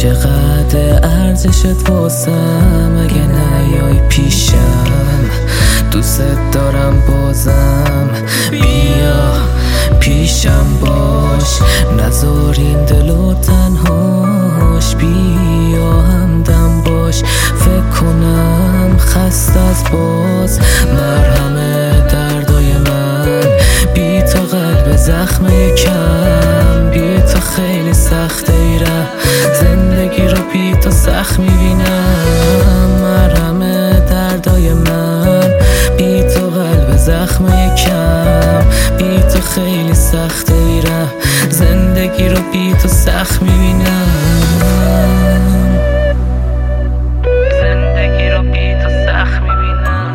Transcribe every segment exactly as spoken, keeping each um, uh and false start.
چقدر ارزشت واسم اگه نیای پیشم، دوست دارم بازم بیا پیشم باش، نذار این دلو تنهاش، بیا همدم باش. فکر کنم خسته از باز مرهم دردای من، بی تو قلب زخم یکم، بی تو خیلی سخته ایره زندگی رو، بی تو سخت میبینم. مرهم دردای من، بی تو قلب زخم یکم، بی تو خیلی سخته ایره زندگی رو، بی تو سخت میبینم. زندگی رو بی تو سخت میبینم.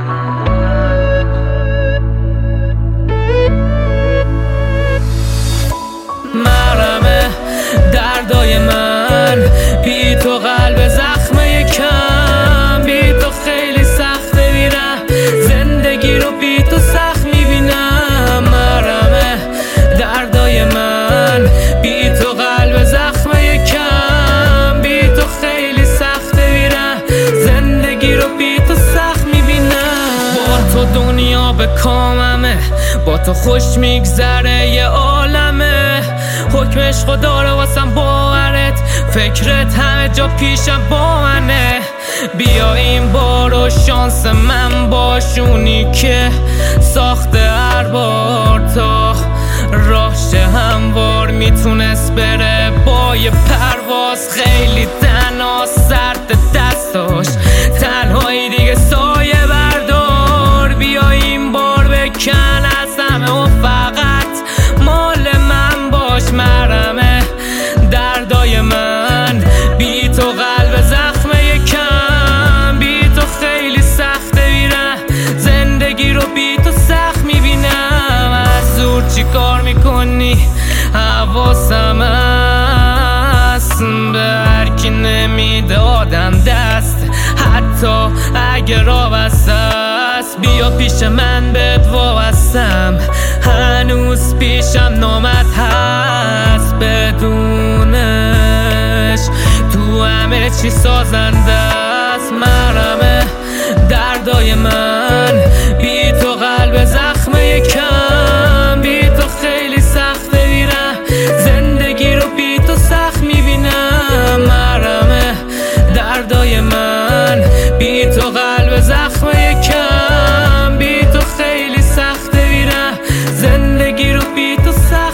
مرهم دردای من، بی تو قلب زخم یکم، بی تو خیلی سخته میره زندگی رو، بی تو سخت میبینم. مرهم دردای من، بی تو قلب زخم یکم، بی تو خیلی سخته میره زندگی رو، بی تو سخت میبینم. با تو دنیا به کاممه، با تو خوش میگذره یه عالمه، حکمش خدا رو واسم باورت، فکرت همه جا پیشم با منه. بیا این بار و شانس من باشونی که ساخته هر بار تا راهش هموار میتونست بره با یه پرواز. خیلی تنها سرد دستاش، تنهایی دیگه سایه بردار، بیا این بار بکن از همه و فقط مال من باش. مرهم دردای من، بی تو قلب زخم یکم، بی تو خیلی سخته میره زندگی رو، بی تو سخت میبینم. از زور چی کار میکنی حواسم هست، به هرکی نمیده آدم دست حتی اگه را بسته است. بیا پیش من بهت وابستم، هنوز پیشم نامت هست، بدونش تو همه چی سازنده است. مرهم دردای من، بی تو قلب زخم یکم، بی تو خیلی سخته میره زندگی رو، بی تو سخت میبینم. مرهم دردای من، بی تو قلب زخم یکم، بی تو خیلی سخته میره زندگی رو، بی تو سخت